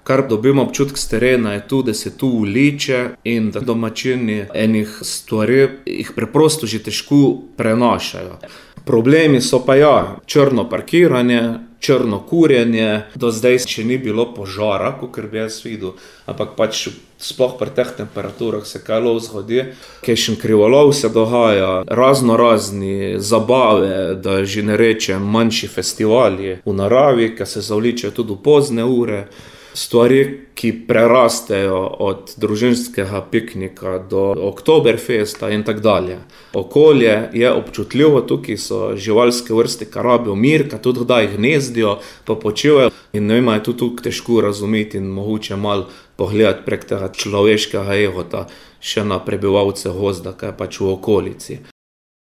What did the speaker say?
Kar dobimo občutek s terena je tu, da se tu vleče in da domačini enih stvari jih preprosto že težko prenašajo. Problemi so pa črno parkiranje, črno kurjenje, do zdaj še ni bilo požara, kakor bi jaz videl, ampak pač sploh pri teh temperaturah se kaj lov zgodi, kakšen krivolov se dogaja, razni zabave, da že ne rečem manjši festivali v naravi, ki se zavlečejo tudi v pozne ure. Stvari, ki prerastejo od družinskega piknika do Oktoberfesta in tako dalje. Okolje je občutljivo, tukaj so živalske vrste, ki rabijo mir, ki tudi kdaj gnezdijo, pa počivajo. In ne vem, je tudi tukaj težko razumeti in mogoče malo pogledati prek tega človeškega egota še na prebivalce gozda, ki je pač v okolici.